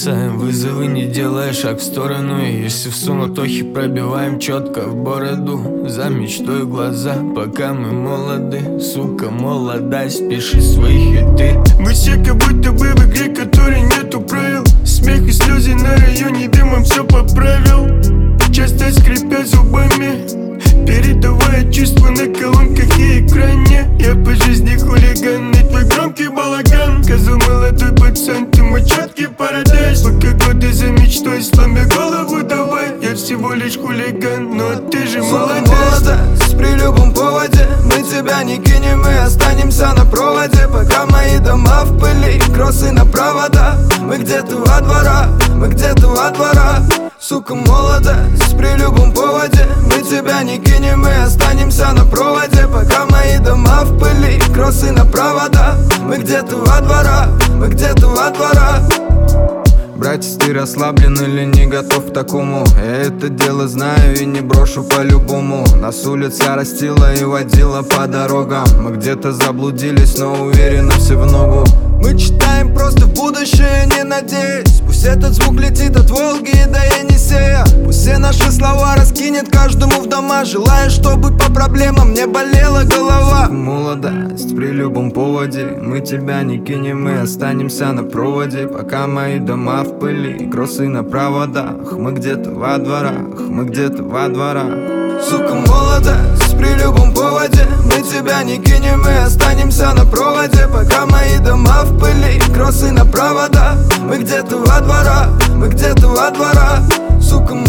бросаем вызовы, не делая шаг в сторону. И если в суматохе пробиваем четко в бороду, за мечтой глаза, пока мы молоды. Сука, молодость, пиши свои хиты. Мы все как будто бы в игре, которой нету правил. Смех и слезы на районе, дымом все поправил. Часто скрипя зубами, передавая чувства на колонках и экране. Я по жизни хулиган, и твой громкий балаган. Козу молодой пацан, ты мой четкий парадайз. Пока годы за мечтой, сломя голову давай. Я всего лишь хулиган, но ты же молодец. Молодость при любом поводе, мы тебя не кинем, мы останемся на проводе. Пока мои дома в пыли, кроссы на провода. Мы где-то во двора, мы где-то во двора. Сука, молодость при любом поводе, мы тебя не кинем, мы останемся на проводе. Пока мои дома в пыли, кроссы на провода. Мы где-то во двора, мы где-то во двора. Братец, ты расслаблен или не готов к такому? Я это дело знаю и не брошу по-любому. Нас улица растила и водила по дорогам. Мы где-то заблудились, но уверенно все в ногу. Мы читаем просто в будущее, не надеясь. Пусть этот звук летит от Волги до Енисея. Пусть все наши слова раскинет каждому в дома. Желаю, чтобы по проблемам не болела голова. Молодость при любом поводе, мы тебя не кинем, мы останемся на проводе. Пока мои дома в пыли, кроссы на проводах. Мы где-то во дворах, мы где-то во дворах. Сука, молодость при любом поводе, мы тебя не кинем, мы останемся на проводе. Пока мои дома в пыли, кроссы на провода. Мы где-то во двора, мы где-то во двора. Сука,